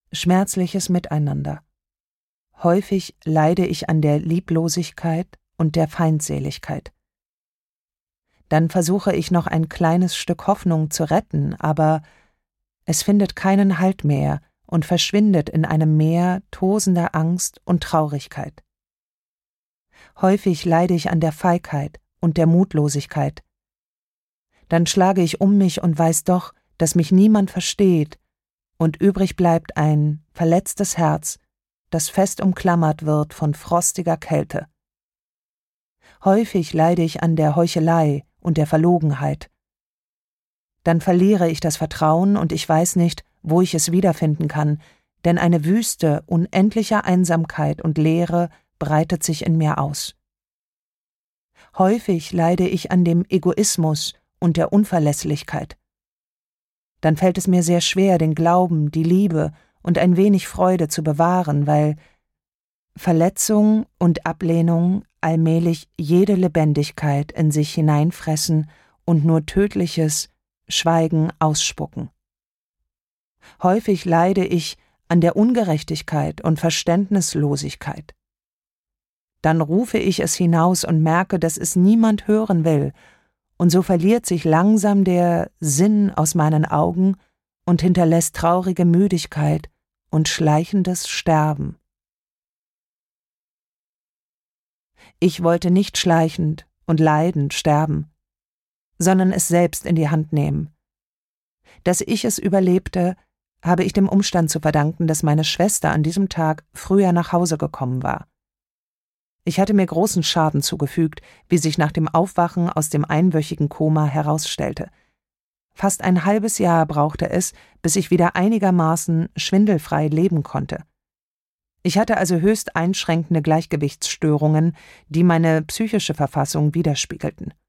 schmerzliches Miteinander. Häufig leide ich an der Lieblosigkeit und der Feindseligkeit. Dann versuche ich noch ein kleines Stück Hoffnung zu retten, aber es findet keinen Halt mehr und verschwindet in einem Meer tosender Angst und Traurigkeit. Häufig leide ich an der Feigheit und der Mutlosigkeit. Dann schlage ich um mich und weiß doch, dass mich niemand versteht, und übrig bleibt ein verletztes Herz, das fest umklammert wird von frostiger Kälte. Häufig leide ich an der Heuchelei und der Verlogenheit. Dann verliere ich das Vertrauen und ich weiß nicht, wo ich es wiederfinden kann, denn eine Wüste unendlicher Einsamkeit und Leere breitet sich in mir aus. Häufig leide ich an dem Egoismus und der Unverlässlichkeit. Dann fällt es mir sehr schwer, den Glauben, die Liebe und ein wenig Freude zu bewahren, weil Verletzung und Ablehnung allmählich jede Lebendigkeit in sich hineinfressen und nur tödliches Schweigen ausspucken. Häufig leide ich an der Ungerechtigkeit und Verständnislosigkeit. Dann rufe ich es hinaus und merke, dass es niemand hören will, und so verliert sich langsam der Sinn aus meinen Augen und hinterlässt traurige Müdigkeit und schleichendes Sterben. Ich wollte nicht schleichend und leidend sterben, sondern es selbst in die Hand nehmen. Dass ich es überlebte, habe ich dem Umstand zu verdanken, dass meine Schwester an diesem Tag früher nach Hause gekommen war. Ich hatte mir großen Schaden zugefügt, wie sich nach dem Aufwachen aus dem einwöchigen Koma herausstellte. Fast ein halbes Jahr brauchte es, bis ich wieder einigermaßen schwindelfrei leben konnte. Ich hatte also höchst einschränkende Gleichgewichtsstörungen, die meine psychische Verfassung widerspiegelten.